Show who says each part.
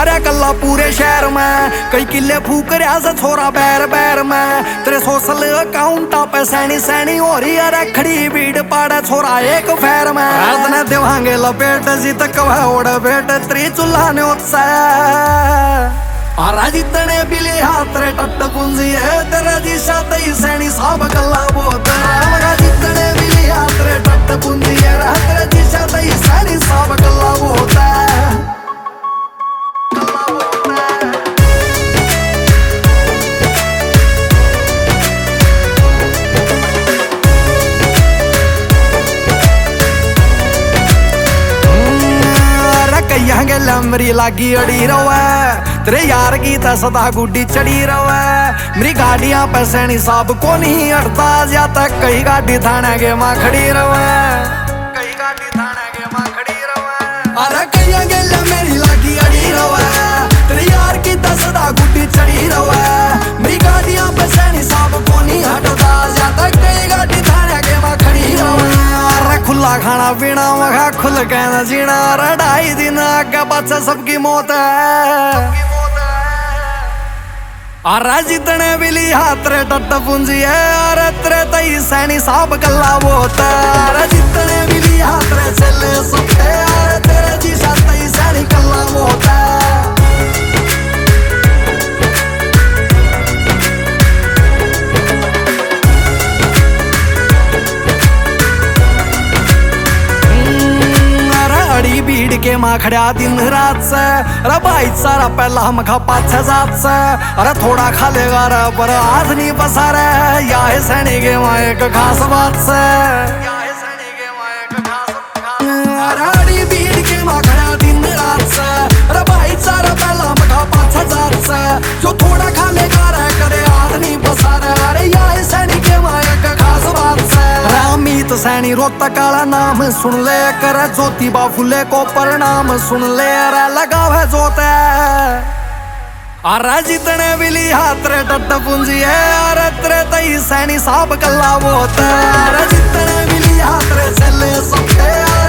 Speaker 1: मारा कल्ला पूरे शहर में, कई किले फूक रहा से छोरा बैर बैर में। तेरे सोशल अकाउंट पे सैनी सैनी हो रही है खड़ी भीड़ पाड़ा छोरा एक फैर में। रात ने देवांगे लपेट जी तक ओढ़ बेट त्री चूल्हा ने उत्साह आरा जितने बिले हाथ रे टट पुंजी है तेरा जी साथ ही सैनी साहब गल्ला बोत आरा जितने बिले हाथ रे टट पुंजी है तेरा जी साथ ही सैनी साहब गल्ला बोत मेरी लागी अड़ी रवे तेरे यार की तो सदा गुड्डी चढ़ी रवे। मेरी गाड़ियां पे सैनी साहब को नहीं अड़ता जाता कई गाड़ी थाने के मां खड़ी रवे, कई गाड़ी थाने के मां खड़ी रवे। अरे कई गेला मेरी लागी अड़ी रवे तेरे यार की तो सदा गुड्डी चढ़ी रवे। मेरी गाड़ियां पे सैनी साहब को नहीं हटता जाता कई गाड़ी थाने के मां खड़ी रवे। खुला खाना पीना मखा खुल के न जीना ढाई दिन आगे पाछे सबकी मौत है। अरे जितने बिली हाथ रे टट पूंजी है अरे तेरे तई सैनी साहब गल्ला बोत अरे जितने बिली हाथ रे चले सुखे अरे तेरे जी साथ तई सैनी गल्ला बोत भीड़ के मां खड़ा दिन रात से। अरे भाई सारा पहला हम खा पाछे जात से। अरे थोड़ा खा लेगा रे पर हाथ नहीं पसा रे या है सैनी के मां एक खास बात से। अरे भीड़ के मां खड़ा दिन रात से। अरे भाई सारा पहला हम खा पाछे जात से। जो थोड़ा खा लेगा रे करे हाथ नहीं पसा रे अरे या है सैनी के मां एक खास बात से। रामीत सैनी रोता काला नाम सुन ले कर ज्योतिबा फुले को प्रणाम सुन ले अरे लगाव है जोते अरे जितने बिली हाथ रे टट पूंजी है अरे तेरे तई सैनी साहब गल्ला बोत अरे जितने बिली हाथ रे चले सुखे